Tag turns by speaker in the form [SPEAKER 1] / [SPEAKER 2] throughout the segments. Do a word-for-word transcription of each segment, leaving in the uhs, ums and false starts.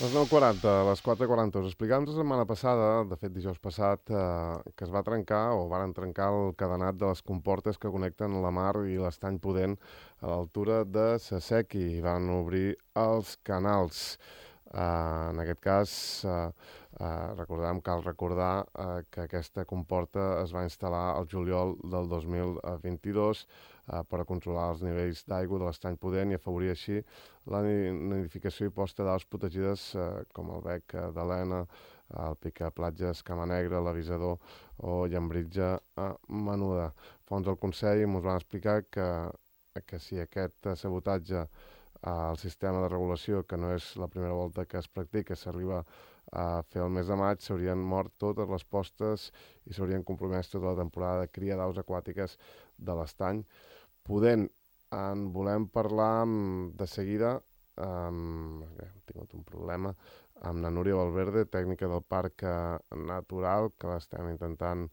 [SPEAKER 1] Les nou quaranta, a les quatre quaranta. Us explicàvem la setmana passada, de fet dijous passat, eh, que es va trencar o van trencar el cadenat de les comportes que connecten la mar i l'estany Pudent a l'altura de Sasequi i van obrir els canals. Uh, en aquest cas, uh, uh, recordem, cal recordar uh, que aquesta comporta es va instal·lar el juliol del dos mil vint-i-dos uh, per a controlar els nivells d'aigua de l'estany Pudent i afavorir així la nidificació i posta d'aus protegides uh, com el bec uh, d'Helena, el picaplatges Cama Negra, l'avisador o llambritge uh, menuda. Fons del Consell ens van explicar que, que si aquest uh, sabotatge al sistema de regulació, que no és la primera volta que es practica, s'arriba a fer el mes de maig, s'haurien mort totes les postes i s'haurien compromès tota la temporada de cria d'aus aquàtiques de l'estany Pudent. En volem parlar de seguida, amb, hem tingut un problema, amb la Núria Valverde, tècnica del Parc Natural, que l'estem intentant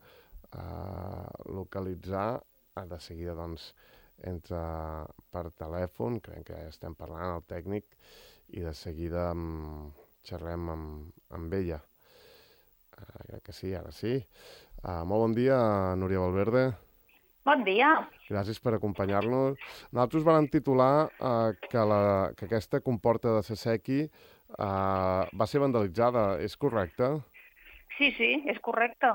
[SPEAKER 1] eh, localitzar. De seguida, doncs, entra per telèfon, creiem que ja estem parlant, el tècnic, i de seguida um, xerrem amb, amb ella. Uh, crec que sí, ara sí. Uh, molt bon dia, Núria Valverde.
[SPEAKER 2] Bon dia.
[SPEAKER 1] Gràcies per acompanyar-nos. Nosaltres vam titular uh, que, la, que aquesta comporta de Sasequi uh, va ser vandalitzada, és correcte?
[SPEAKER 2] Sí, sí, és correcte.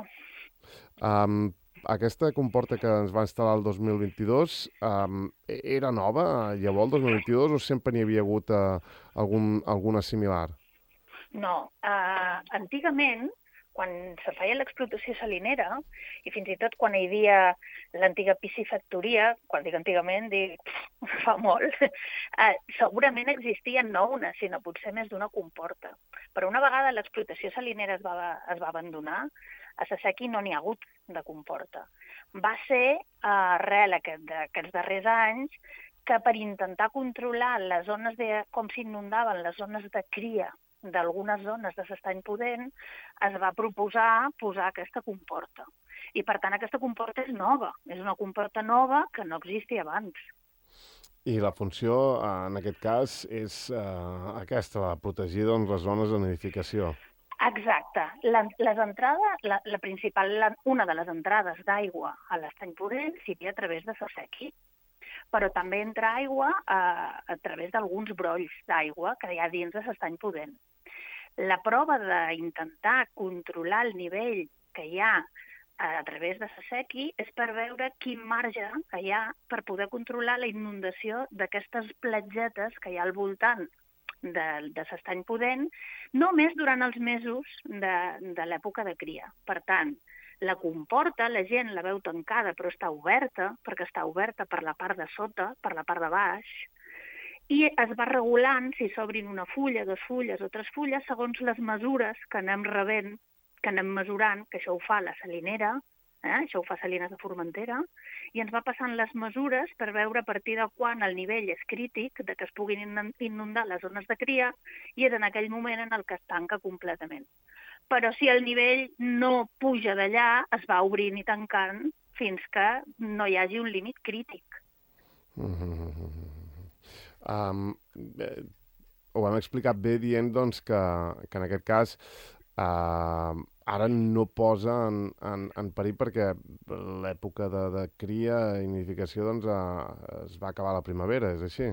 [SPEAKER 1] Um, Aquesta comporta que ens va instal·lar el dos mil vint-i-dos um, era nova llavors el dos mil vint-i-dos o sempre n'hi havia hagut uh, algun, alguna similar?
[SPEAKER 2] No, uh, antigament, quan se feia l'explotació salinera, i fins i tot quan hi havia l'antiga piscifactoria, quan dic antigament, dic, pff, fa molt, uh, segurament existien no una, sinó potser més d'una comporta. Però una vegada l'explotació salinera es va, es va abandonar, a Sasequi no n'hi ha hagut de comporta. Va ser uh, arrel aquest, d'aquests darrers anys que per intentar controlar les zones de com s'inundaven les zones de cria d'algunes zones de l'estany Pudent, es va proposar posar aquesta comporta. I, per tant, aquesta comporta és nova. És una comporta nova que no existia abans.
[SPEAKER 1] I la funció, en aquest cas, és uh, aquesta, la protegir doncs, les zones de nidificació.
[SPEAKER 2] Exacte. La, les entrades, la, la principal, la, una de les entrades d'aigua a l'estany Pudent seria a través de Sasequi, però també entra aigua a, a través d'alguns brolls d'aigua que hi ha dins de l'estany Pudent. La prova d'intentar controlar el nivell que hi ha a través de Sasequi és per veure quin marge que hi ha per poder controlar la inundació d'aquestes platgetes que hi ha al voltant de, de l'estany Pudent, només durant els mesos de, de l'època de cria. Per tant, la comporta, la gent la veu tancada, però està oberta, perquè està oberta per la part de sota, per la part de baix, i es va regulant si s'obrin una fulla, dues fulles o tres fulles, segons les mesures que anem rebent, que anem mesurant, que això ho fa la salinera, eh? Això ho fa Salines de Formentera, i ens va passant les mesures per veure a partir de quan el nivell és crític, de que es puguin inundar les zones de cria, i és en aquell moment en el que es tanca completament. Però si el nivell no puja d'allà, es va obrint i tancant fins que no hi hagi un límit crític.
[SPEAKER 1] Mm-hmm. Um, eh, ho hem explicat bé dient doncs, que, que en aquest cas uh, ara no posa en, en, en perill perquè l'època de, de cria i nidificació doncs, uh, es va acabar a la primavera, és així?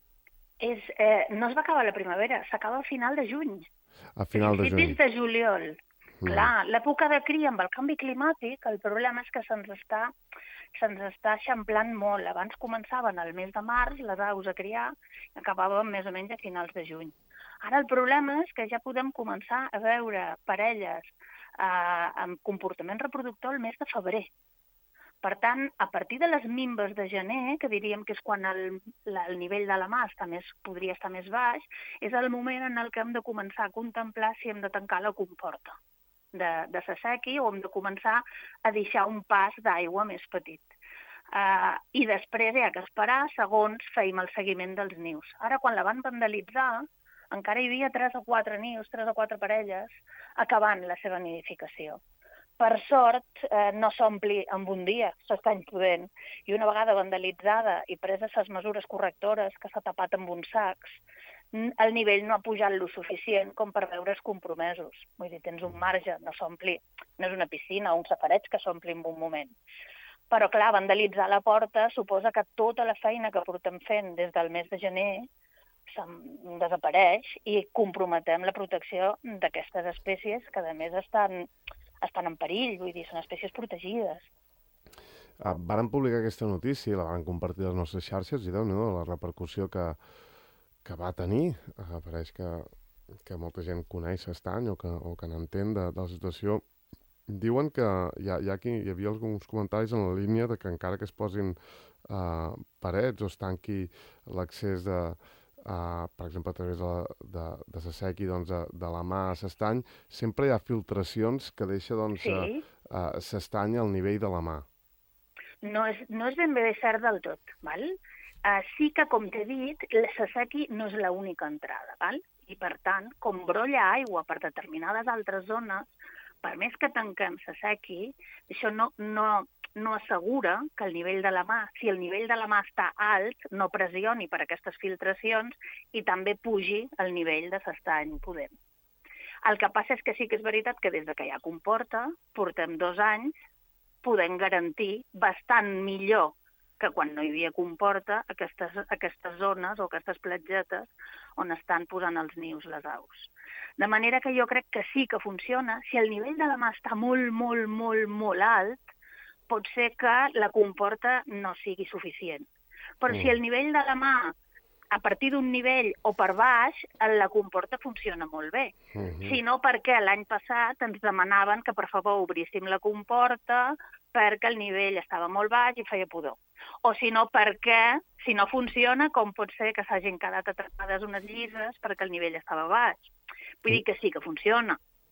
[SPEAKER 2] És, eh, no es va acabar a la primavera, s'acaba al final de juny.
[SPEAKER 1] A final de juny.
[SPEAKER 2] Principis de juliol. Mm. Clar, l'època de cria amb el canvi climàtic, el problema és que se'ns està, se'ns està eixamplant molt. Abans començaven al mes de març les aus a criar i acabaven més o menys a finals de juny. Ara el problema és que ja podem començar a veure parelles eh, amb comportament reproductor el mes de febrer. Per tant, a partir de les minves de gener, que diríem que és quan el, la, el nivell de la mà està més, podria estar més baix, és el moment en el que hem de començar a contemplar si hem de tancar la comporta de, de Sasequi o hem de començar a deixar un pas d'aigua més petit. Uh, I després hi ha que esperar segons feim el seguiment dels nius. Ara, quan la van vandalitzar, encara hi havia tres o quatre nius, tres o quatre parelles, acabant la seva nidificació. Per sort, eh, no s'ompli en un dia, s'estany Pudent. I una vegada vandalitzada i preses les mesures correctores, que s'ha tapat amb uns sacs, el nivell no ha pujat lo suficient com per veure's compromesos. Vull dir, tens un marge, no s'ompli, no és una piscina o un safareig que s'ompli en un moment. Però, clar, vandalitzar la porta suposa que tota la feina que portem fent des del mes de gener desapareix i comprometem la protecció d'aquestes espècies que, a més, estan, estan en perill, vull dir, són espècies protegides.
[SPEAKER 1] Uh, varen publicar aquesta notícia, la van compartir a les nostres xarxes i Déu-n'hi-do la repercussió que, que va tenir. Uh, pareix que, que molta gent coneix Estany o que, o que n'entén de, de la situació. Diuen que hi, ha, hi, ha aquí, hi havia alguns comentaris en la línia de que encara que es posin uh, parets o es tanqui l'accés de Uh, per exemple, a través de, de, de Sasequi, doncs, de, de la mà a S'Estany, sempre hi ha filtracions que deixa doncs, sí. uh, uh, S'Estany al nivell de la mà.
[SPEAKER 2] No és, no és ben bé cert del tot, val? Uh, sí que, com t'he dit, la Sasequi no és l'única entrada, val? I, per tant, com brolla aigua per determinades altres zones, per més que tanquem Sasequi, això no, no, no assegura que el nivell de la mà, si el nivell de la mà està alt, no pressioni per aquestes filtracions i també pugi el nivell de S'Estany Pudent. El que passa és que sí que és veritat que des que hi ha comporta, portem dos anys, podem garantir bastant millor que quan no hi havia comporta aquestes, aquestes zones o aquestes platgetes on estan posant els nius les aus. De manera que jo crec que sí que funciona. Si el nivell de la mà està molt, molt, molt, molt alt, pot ser que la comporta no sigui suficient. Però mm. si el nivell de la mà, a partir d'un nivell o per baix, la comporta funciona molt bé. Mm-hmm. Si no, perquè l'any passat ens demanaven que, per favor, obríssim la comporta perquè el nivell estava molt baix i feia pudor. O si no, perquè, si no funciona, com pot ser que s'hagin quedat atrapades unes llises perquè el nivell estava baix. Vull dir que sí que funciona.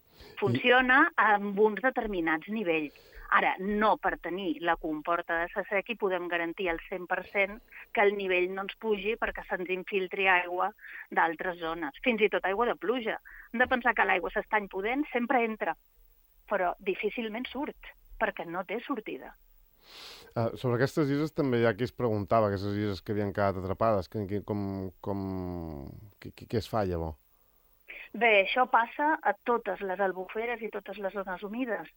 [SPEAKER 2] Funciona amb uns determinats nivells. Ara, no per tenir la comporta de Sasequi podem garantir al cent per cent que el nivell no ens pugi perquè se'ns infiltri aigua d'altres zones. Fins i tot aigua de pluja. Hem de pensar que l'aigua S'Estany Pudent sempre entra, però difícilment surt, perquè no té sortida.
[SPEAKER 1] Uh, sobre aquestes llises també hi ha qui es preguntava, aquestes llises que havien quedat atrapades, que, que, com, com, què, què es fa llavors?
[SPEAKER 2] Bé, això passa a totes les albuferes i totes les zones humides.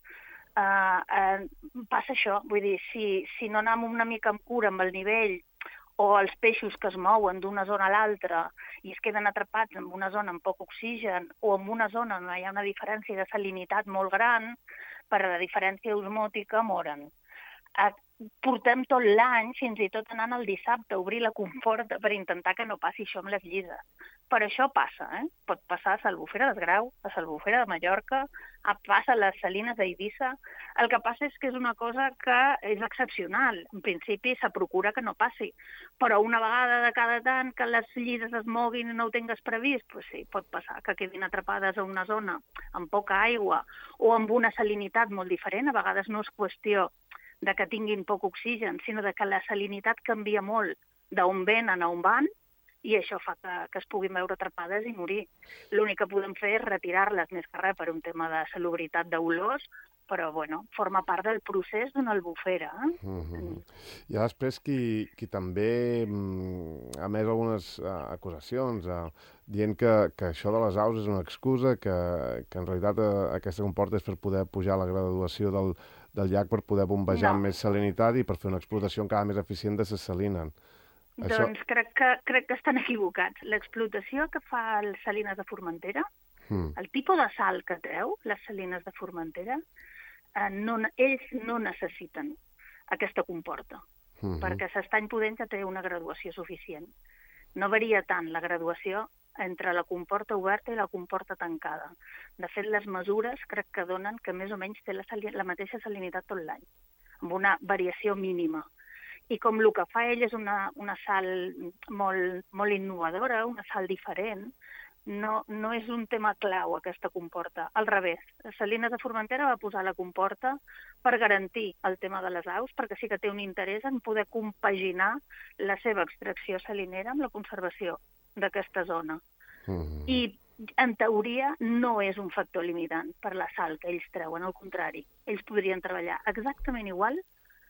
[SPEAKER 2] Uh, uh, passa això, vull dir, si, si no anem una mica amb cura amb el nivell o els peixos que es mouen d'una zona a l'altra i es queden atrapats en una zona amb poc oxigen o en una zona on hi ha una diferència de salinitat molt gran, per la diferència osmòtica moren. Uh, portem tot l'any, fins i tot anant el dissabte, a obrir la comporta per intentar que no passi això amb les llises. Però això passa, eh? Pot passar a l'Albufera d'Esgrau, a l'Albufera de Mallorca, passa a les Salines d'Eivissa. El que passa és que és una cosa que és excepcional. En principi se procura que no passi, però una vegada de cada tant que les llises es moguin i no ho tingues previst, doncs sí, pot passar que quedin atrapades a una zona amb poca aigua o amb una salinitat molt diferent. A vegades no és qüestió de que tinguin poc oxigen, sinó de que la salinitat canvia molt d'on venen a on van, i això fa que, que es puguin veure atrapades i morir. L'únic que podem fer és retirar-les, més que res per un tema de salubritat d'olors, però bueno, forma part del procés d'una albufera. Eh?
[SPEAKER 1] Mm-hmm. Hi ha després qui, qui també mm, ha emès algunes uh, acusacions uh, dient que, que això de les aus és una excusa, que, que en realitat uh, aquesta comporta és per poder pujar la graduació del, del llac per poder bombejar no. amb més salinitat i per fer una explotació encara més eficient de les salines. Això...
[SPEAKER 2] Doncs crec que, crec que estan equivocats. L'explotació que fa les Salines de Formentera, mm. el tipus de sal que treu les Salines de Formentera, eh, no, ells no necessiten aquesta comporta, mm-hmm. perquè S'Estany Pudent ja té una graduació suficient. No varia tant la graduació entre la comporta oberta i la comporta tancada. De fet, les mesures crec que donen que més o menys té la, sali... la mateixa salinitat tot l'any, amb una variació mínima. I com el que fa ell és una, una sal molt, molt innovadora, una sal diferent, no, no és un tema clau aquesta comporta. Al revés, Salines de Formentera va posar la comporta per garantir el tema de les aus, perquè sí que té un interès en poder compaginar la seva extracció salinera amb la conservació d'aquesta zona. Mm-hmm. I en teoria no és un factor limitant per la sal que ells treuen, al contrari. Ells podrien treballar exactament igual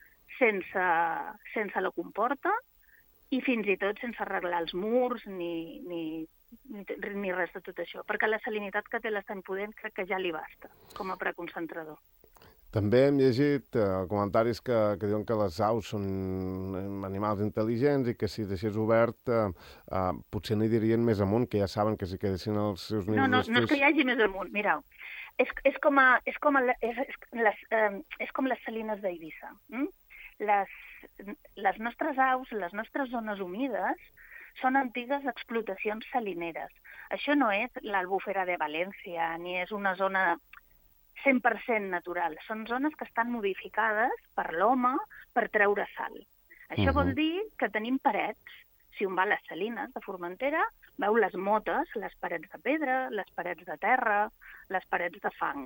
[SPEAKER 2] sense, sense la comporta i fins i tot sense arreglar els murs ni, ni ni, ni res de tot això, perquè la salinitat que té l'estany pudent crec que ja li basta com a preconcentrador.
[SPEAKER 1] També hem llegit eh, comentaris que, que diuen que les aus són animals intel·ligents i que si deixés obert eh, eh, potser n'hi dirien més amunt, que ja saben que si quedessin els seus nius
[SPEAKER 2] No, no,
[SPEAKER 1] estris...
[SPEAKER 2] no és que hi hagi més amunt, mireu. És, és, com, a, és, com, a, és, és, les, eh, és com les salines d'Eivissa. Mm? Les, les nostres aus, les nostres zones humides, són antigues explotacions salineres. Això no és l'Albufera de València, ni és una zona cent per cent natural. Són zones que estan modificades per l'home per treure sal. Això uh-huh. vol dir que tenim parets. Si un va a les salines de Formentera, veu les motes, les parets de pedra, les parets de terra, les parets de fang.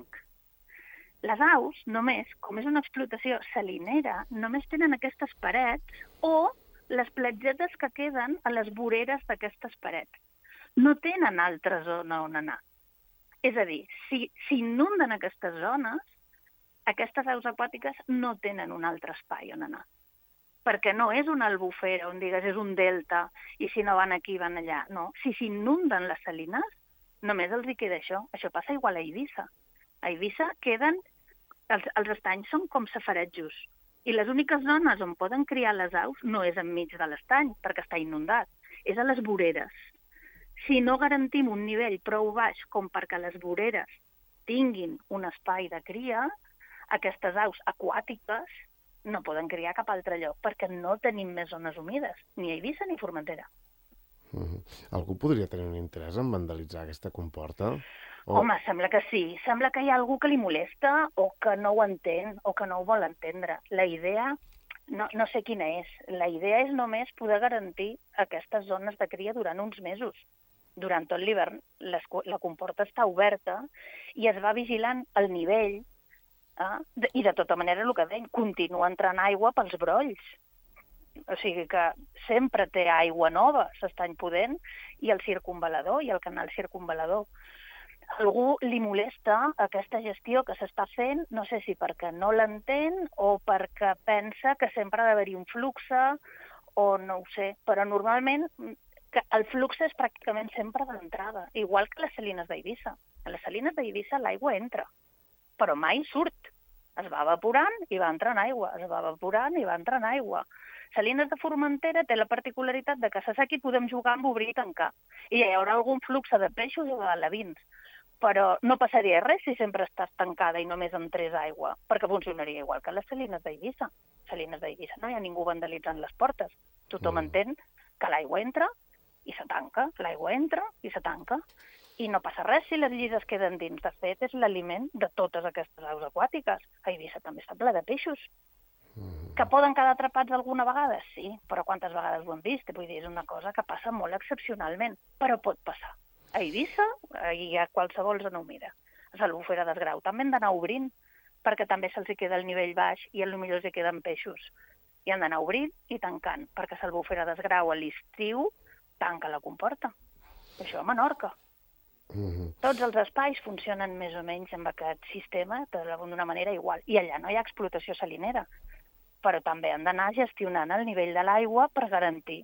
[SPEAKER 2] Les aus, només, com és una explotació salinera, només tenen aquestes parets o les platgetes que queden a les voreres d'aquestes parets. No tenen altra zona on anar. És a dir, si s'inunden aquestes zones, aquestes aus aquàtiques no tenen un altre espai on anar. Perquè no és una albufera on digues és un delta i si no van aquí van allà. No, si s'inunden les salines, només els hi queda això. Això passa igual a Eivissa. A Eivissa queden... Els, els estanys són com safaretjos. I les úniques zones on poden criar les aus no és enmig de l'estany, perquè està inundat. És a les voreres. Si no garantim un nivell prou baix com perquè les voreres tinguin un espai de cria, aquestes aus aquàtiques no poden criar cap altre lloc perquè no tenim més zones humides, ni a Eivissa ni a Formentera.
[SPEAKER 1] Mm-hmm. Algú podria tenir un interès en vandalitzar aquesta comporta? O...
[SPEAKER 2] Home, sembla que sí. Sembla que hi ha algú que li molesta o que no ho entén o que no ho vol entendre. La idea... No, no sé quina és. La idea és només poder garantir aquestes zones de cria durant uns mesos. Durant tot l'hivern la comporta està oberta i es va vigilant el nivell eh? I de tota manera el que deien, continua entrant aigua pels brolls. O sigui que sempre té aigua nova, s'estany pudent, i el circunvalador i el canal circunvalador. Algú li molesta aquesta gestió que s'està fent, no sé si perquè no l'entén o perquè pensa que sempre ha d'haver-hi un flux o no ho sé, però normalment que el flux és pràcticament sempre de l'entrada, igual que les salines d'Eivissa. A les salines d'Eivissa l'aigua entra, però mai surt. Es va evaporant i va entrant aigua, es va evaporant i va entrant aigua. Salines de Formentera té la particularitat de que s'assequi i podem jugar amb obrir i tancar. I hi haurà algun flux de peixos o d'alevins. Però no passaria res si sempre estàs tancada i només entrés aigua, perquè funcionaria igual que les salines d'Eivissa. Salines d'Eivissa no hi ha ningú vandalitzant les portes. Tothom mm. entén que l'aigua entra i se tanca, l'aigua entra i se tanca. I no passa res si les llises queden dins. De fet, és l'aliment de totes aquestes aus aquàtiques. A Eivissa també està ple de peixos. Mm. Que poden quedar atrapats alguna vegada? Sí, però quantes vegades ho hem vist? Vull dir, és una cosa que passa molt excepcionalment, però pot passar. A Eivissa i a qualsevol zona humida. A l'Albufera d'Esgrau també han d'anar obrint, perquè també se'ls queda el nivell baix i potser els queden peixos. I han d'anar obrint i tancant, perquè a l'Albufera d'Esgrau a l'estiu tanca la comporta. Això a Menorca. Mm-hmm. Tots els espais funcionen més o menys amb aquest sistema d'una manera igual. I allà no hi ha explotació salinera, però també han d'anar gestionant el nivell de l'aigua per garantir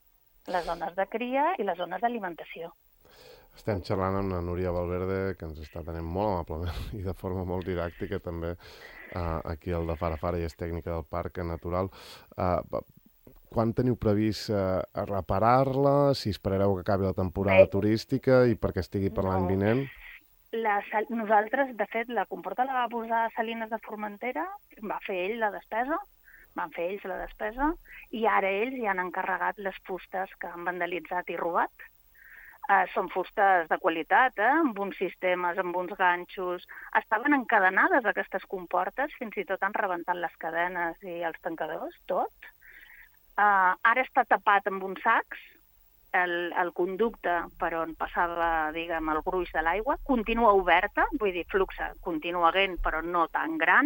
[SPEAKER 2] les zones de cria i les zones d'alimentació.
[SPEAKER 1] Estem xerrant amb la Núria Valverde, que ens està tenint molt amablement i de forma molt didàctica també uh, aquí al de Fara Fara i és tècnica del Parc Natural. Uh, quan teniu previst uh, reparar-la? Si esperareu que acabi la temporada Bé, turística i perquè estigui per no. l'any vinent?
[SPEAKER 2] La, nosaltres, de fet, la comporta la va posar a Salines de Formentera, va fer ell la despesa, van fer ells la despesa, i ara ells ja han encarregat les fustes que han vandalitzat i robat. Uh, són fustes de qualitat, eh? Amb uns sistemes, amb uns ganxos. Estaven encadenades aquestes comportes, fins i tot han rebentat les cadenes i els tancadors, tot. Uh, ara està tapat amb uns sacs, el, el conducte per on passava, diguem, el gruix de l'aigua, continua oberta, vull dir, fluxa continua havent, però no tan gran,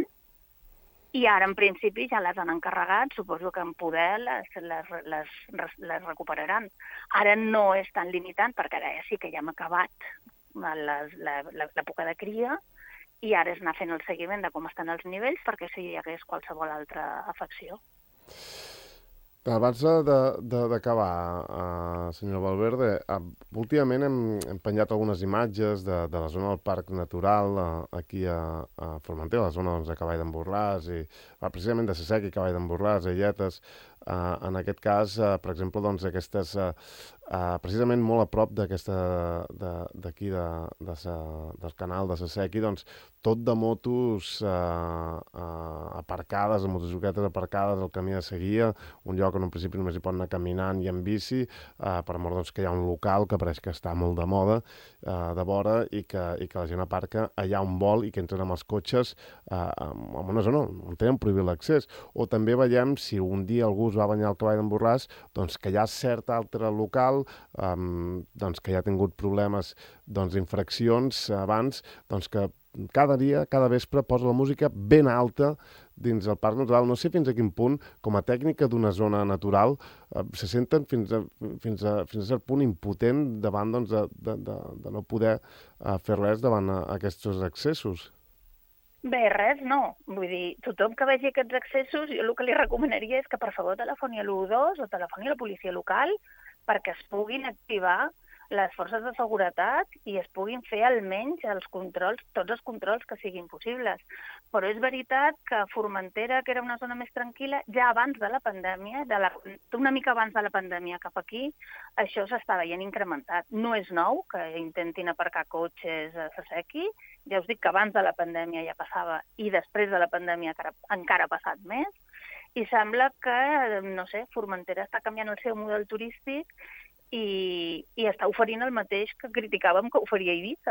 [SPEAKER 2] i ara, en principi, ja les han encarregat, suposo que en poder les, les, les, les recuperaran. Ara no és tan limitant, perquè ara ja sí que ja hem acabat l'època de cria, i ara és anar fent el seguiment de com estan els nivells, perquè si hi hagués qualsevol altra afecció.
[SPEAKER 1] Abans d'acabar, uh, senyor Valverde, uh, últimament hem, hem penjat algunes imatges de, de la zona del Parc Natural uh, aquí a, a Formentera, la zona doncs, de Cavall d'en Borràs, i uh, precisament de Sesec i Cavall d'en Borràs, Ailletes. Uh, en aquest cas, uh, per exemple, doncs, aquestes, uh, uh, precisament molt a prop d'aquesta, d'aquí, de, de, de, del canal de Sesec, i doncs, tot de motos uh, uh, aparcades, de motocicletes aparcades al camí de Seguia, un lloc on en principi només hi pot anar caminant i en bici, uh, per amor doncs, que hi ha un local que pareix que està molt de moda, uh, de vora, i que, i que la gent aparca allà on vol i que entren amb els cotxes uh, en una zona on tenen prohibit l'accés. O també veiem, si un dia algú es va banyar al Cavall d'en Borràs, doncs que hi ha cert altre local um, doncs que ja ha tingut problemes doncs, d'infraccions abans, doncs que cada dia, cada vespre, posa la música ben alta dins el Parc Natural. No sé fins a quin punt, com a tècnica d'una zona natural, eh, se senten fins a, fins, a, fins a cert punt impotent davant doncs, de, de, de, de no poder eh, fer res davant a, a aquests accessos.
[SPEAKER 2] Bé, res, no. Vull dir, tothom que vegi aquests accessos, jo el que li recomanaria és que per favor telefoni a l'u dos o telefoni a la policia local perquè es puguin activar les forces de seguretat i es puguin fer almenys els controls, tots els controls que siguin possibles. Però és veritat que Formentera, que era una zona més tranquil·la, ja abans de la pandèmia, de la, una mica abans de la pandèmia cap aquí, això s'està veient incrementat. No és nou que intentin aparcar cotxes a Sesec. Ja us dic que abans de la pandèmia ja passava i després de la pandèmia encara, encara ha passat més. I sembla que, no sé, Formentera està canviant el seu model turístic i, i està oferint el mateix que criticàvem que oferia Eivissa.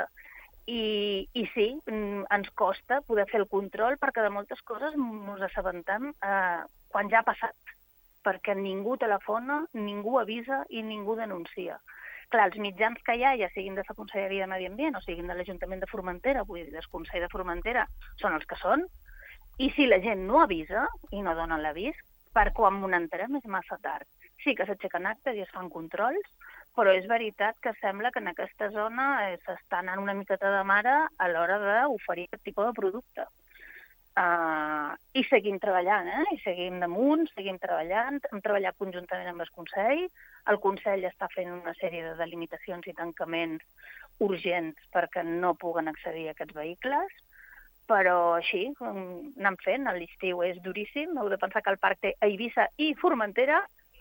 [SPEAKER 2] I, i sí, ens costa poder fer el control perquè de moltes coses ens assabentem eh, quan ja ha passat, perquè ningú telefona, ningú avisa i ningú denuncia. Clar, els mitjans que hi ha, ja siguin de la Conselleria de Medi Ambient o siguin de l'Ajuntament de Formentera, vull dir, del Consell de Formentera, són els que són, i si la gent no avisa i no dona l'avís, per quan m'ho enterem és massa tard. Sí que s'aixequen actes i es fan controls, però és veritat que sembla que en aquesta zona s'està anant una miqueta de mare a l'hora d'oferir aquest tipus de producte. Uh, I seguim treballant, eh? I seguim damunt, seguim treballant, hem treballat conjuntament amb el Consell, el Consell està fent una sèrie de delimitacions i tancaments urgents perquè no puguen accedir a aquests vehicles, però així, anem fent, l'estiu és duríssim, heu de pensar que el parc té Eivissa i Formentera,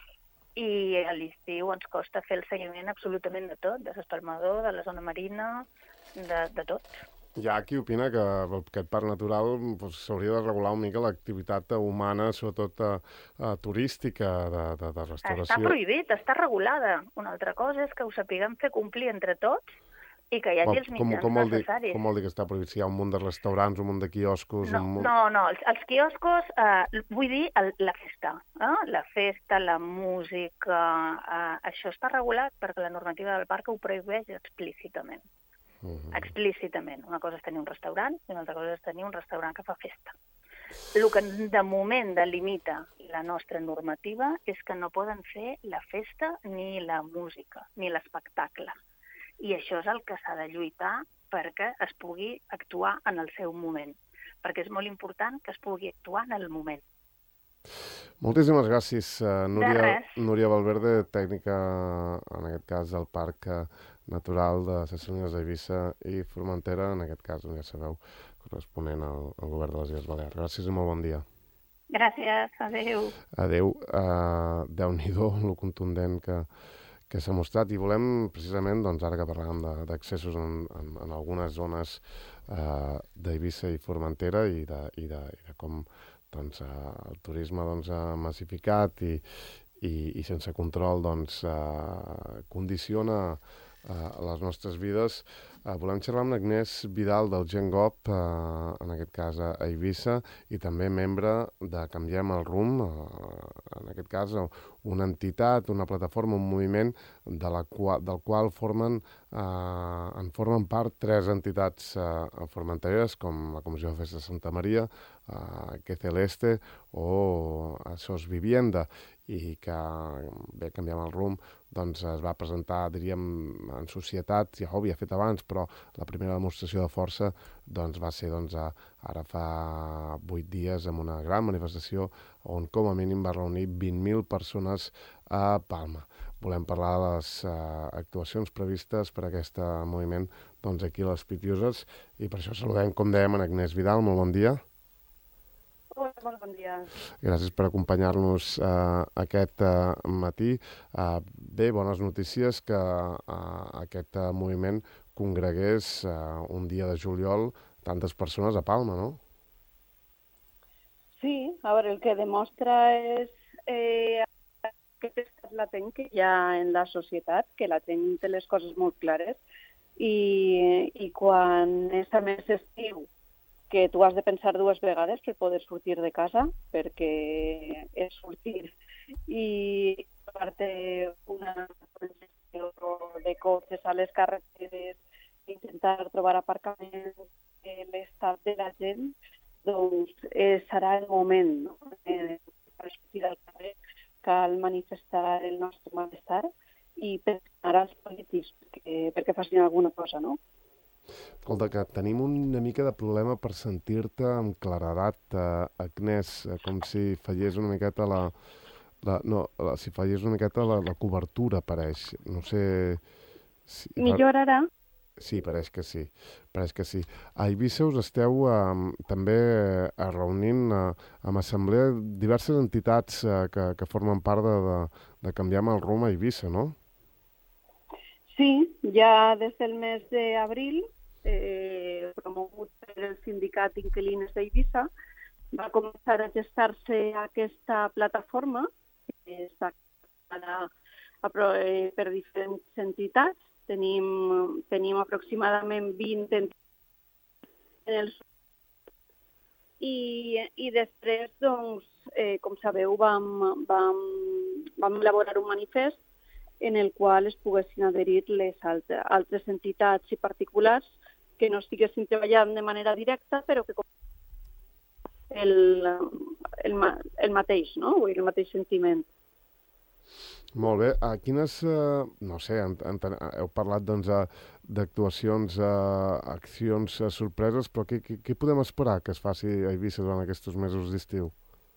[SPEAKER 2] i a l'estiu ens costa fer el seguiment absolutament de tot, de l'espalmador, de la zona marina, de, de tot.
[SPEAKER 1] Hi ha qui opina que aquest parc natural s'hauria doncs, de regular una mica l'activitat humana, sobretot uh, uh, turística, de, de, de restauració.
[SPEAKER 2] Està prohibit, està regulada. Una altra cosa és que ho sapiguem fer complir entre tots i que hi hagi els mitjans
[SPEAKER 1] com, com
[SPEAKER 2] necessaris.
[SPEAKER 1] Dir, com vol dir que està prohibit? Si hi ha un munt de restaurants, un munt de quioscos...
[SPEAKER 2] No,
[SPEAKER 1] un munt...
[SPEAKER 2] no, no, els, els quioscos, eh, vull dir el, la festa. Eh? La festa, la música, eh, això està regulat perquè la normativa del parc ho prohibeix explícitament. Uh -huh. Explícitament. Una cosa és tenir un restaurant i una altra cosa és tenir un restaurant que fa festa. El que de moment delimita la nostra normativa és que no poden fer la festa ni la música, ni l'espectacle. I això és el que s'ha de lluitar perquè es pugui actuar en el seu moment, perquè és molt important que es pugui actuar en el moment.
[SPEAKER 1] Moltíssimes gràcies, uh, Núria, Núria Valverde, tècnica, en aquest cas, del Parc Natural de les Salines d'Eivissa i Formentera, en aquest cas, ja sabeu, corresponent al, al govern de les Illes Balears. Gràcies i molt bon dia.
[SPEAKER 2] Gràcies, adéu.
[SPEAKER 1] Adéu. Uh, Déu-n'hi-do, lo contundent que... que s'ha mostrat, i volem precisament, doncs, ara que parlàvem d'accessos en, en, en algunes zones eh, d'Eivissa i Formentera i de, i de, i de com doncs, eh, el turisme doncs, ha massificat i, i, i sense control doncs, eh, condiciona eh, les nostres vides. Eh, volem xerrar amb Agnès Vidal del GenGop, eh, en aquest cas a Eivissa, i també membre de Canviem el Rumb, eh, en aquest cas una entitat, una plataforma, un moviment de la qual, del qual formen, eh, en formen part tres entitats eh, formenteres, com la Comissió de Festes de Santa Maria, eh, Que Celeste o Sos Vivienda, i que, bé, Canviem el Rumb, doncs es va presentar, diríem, en societat, ja ho havia fet abans, però la primera demostració de força doncs, va ser doncs, a, ara fa vuit dies amb una gran manifestació on com a mínim va reunir vint mil persones a Palma. Volem parlar de les uh, actuacions previstes per a aquest moviment doncs, aquí a les Pitiuses i per això saludem, com dèiem, en Agnès Vidal. Molt bon dia.
[SPEAKER 3] Hola, molt bon dia.
[SPEAKER 1] Gràcies per acompanyar-nos uh, aquest uh, matí. Uh, bé, bones notícies que uh, aquest uh, moviment congregués uh, un dia de juliol tantes persones a Palma, no?
[SPEAKER 3] Sí, a veure, el que demostra és eh, aquest estat latent que hi ha en la societat, que la gent té les coses molt clares i, i quan és a més estiu, que tu has de pensar dues vegades per poder sortir de casa, perquè és sortir i trobar-te una congestió de cotxes a les carreteres, intentar trobar aparcaments, l'estat de la gent, doncs eh, serà el moment, no? Eh, per sortir al carrer cal manifestar el nostre malestar i pensar als polítics perquè, perquè facin alguna cosa, no?
[SPEAKER 1] Escolta, que tenim una mica de problema per sentir-te amb claredat, eh, Agnès, eh, com si fallés una miqueta la... la no, la, si fallés una miqueta la, la cobertura, pareix. No sé... Si,
[SPEAKER 3] Millor ara?
[SPEAKER 1] Sí, pareix que sí. Pareix que sí. A Eivissa us esteu eh, també eh, reunint eh, amb assemblea diverses entitats eh, que, que formen part de, de, de canviar el rumb a Eivissa, no?
[SPEAKER 3] Sí, ja des del mes d'abril, eh, promogut per el sindicat Inquilines d'Eivissa, va començar a gestar-se aquesta plataforma que està creada per diferents entitats. Tenim, tenim aproximadament vint entitats en el i, i després, doncs, eh, com sabeu, vam, vam, vam elaborar un manifest en el qual es poguessin adherir les altres, altres entitats i particulars que no estiguessin treballant de manera directa, però que el, el, el mateix, no? Vull dir, el mateix sentiment.
[SPEAKER 1] Molt bé. A quines, eh, no sé, en, en, heu parlat doncs, d'actuacions, eh, accions eh, sorpreses, però què, què, què podem esperar que es faci a Eivissa durant aquests mesos d'estiu?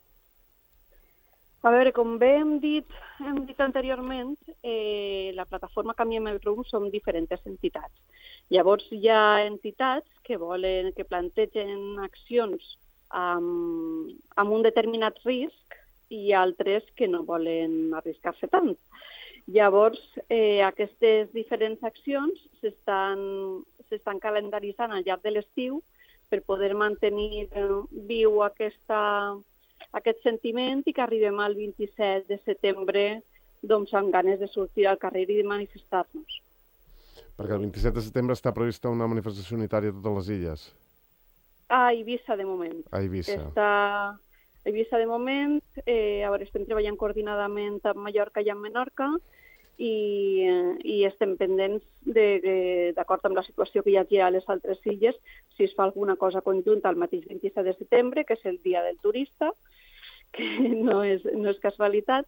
[SPEAKER 3] A veure, com bé hem dit, hem dit anteriorment, eh, la plataforma Canviem el Rumb som diferents entitats. Llavors hi ha entitats que volen, que plantegen accions amb, amb un determinat risc i altres que no volen arriscar-se tant. Llavors, eh, aquestes diferents accions s'estan s'estan calendaritzant al llarg de l'estiu per poder mantenir viu aquesta aquest sentiment i que arribem al vint-i-set de setembre doncs, amb ganes de sortir al carrer i de manifestar-nos.
[SPEAKER 1] Perquè el vint-i-set de setembre està prevista una manifestació unitària a totes les illes?
[SPEAKER 3] A Eivissa, de moment.
[SPEAKER 1] A Eivissa.
[SPEAKER 3] Està a Eivissa, de moment. Eh, a veure, estem treballant coordinadament amb Mallorca i amb Menorca i, i estem pendents, de, d'acord amb la situació que hi hagi a les altres illes, si es fa alguna cosa conjunta el mateix vint-i-set de setembre, que és el dia del turista, que no és, no és casualitat,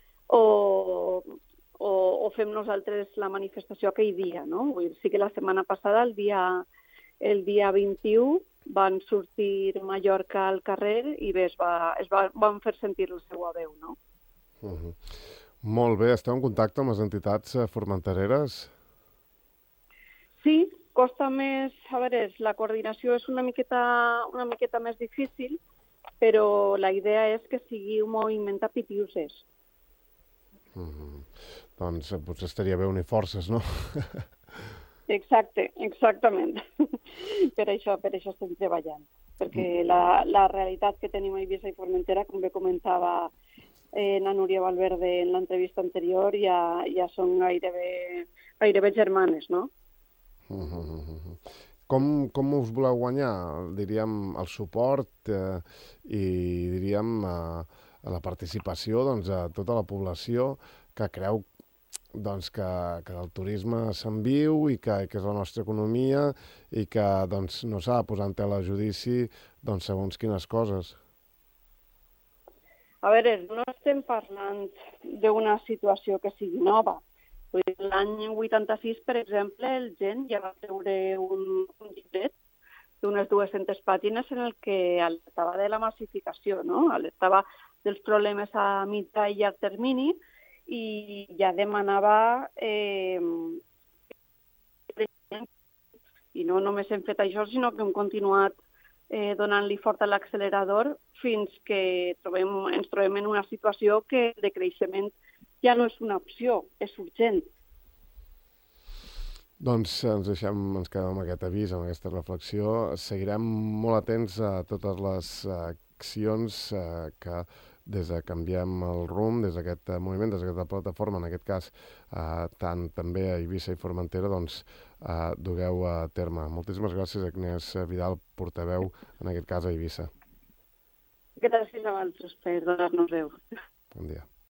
[SPEAKER 3] o, o, o fem nosaltres la manifestació aquell dia, no? Vull dir, sí que la setmana passada, el dia, el dia vint-i-u, van sortir Mallorca al carrer i bé, es, va, es va, van fer sentir la seva veu, no?
[SPEAKER 1] Uh-huh. Molt bé. Esteu en contacte amb les entitats formentereres?
[SPEAKER 3] Sí, costa més... A veure, la coordinació és una miqueta, una miqueta més difícil, però la idea és que sigui un moviment a pitiuses.
[SPEAKER 1] Mm-hmm. Doncs potser estaria bé unir forces, no?
[SPEAKER 3] Exacte, exactament. per això, per això estem treballant. Perquè la, la realitat que tenim a Eivissa i Formentera, com bé comentava eh, la Núria Valverde en l'entrevista anterior, ja, ja són gairebé, gairebé germanes, no?
[SPEAKER 1] Mm-hmm. Com, com us voleu guanyar? Diríem el suport eh, i diríem eh, la participació doncs, a tota la població que creu doncs, que, que el turisme se'n viu i que, que és la nostra economia i que doncs, no s'ha de posar en tela de judici doncs, segons quines coses.
[SPEAKER 3] A veure, no estem parlant d'una situació que sigui nova. L'any vuitanta-sis, per exemple, el Gen ja va treure un, un llibret d'unes dues-centes pàgines en el que alertava de la massificació, no? Alertava dels problemes a mitjà i llarg termini i ja demanava eh, i no només hem fet això, sinó que hem continuat eh, donant-li fort a l'accelerador fins que trobem, ens trobem en una situació que el decreixement ja no és una opció, és urgent.
[SPEAKER 1] Doncs ens deixem, ens quedem amb aquest avís, amb aquesta reflexió. Seguirem molt atents a totes les accions eh, que des de Canviem el Rumb, des d'aquest moviment, des d'aquesta plataforma, en aquest cas, eh, tant també a Eivissa i Formentera, doncs eh, dugueu a terme. Moltíssimes gràcies, Agnès Vidal, portaveu, en aquest cas a Eivissa.
[SPEAKER 3] Gràcies a vosaltres per donar-nos veu.
[SPEAKER 1] Bon dia.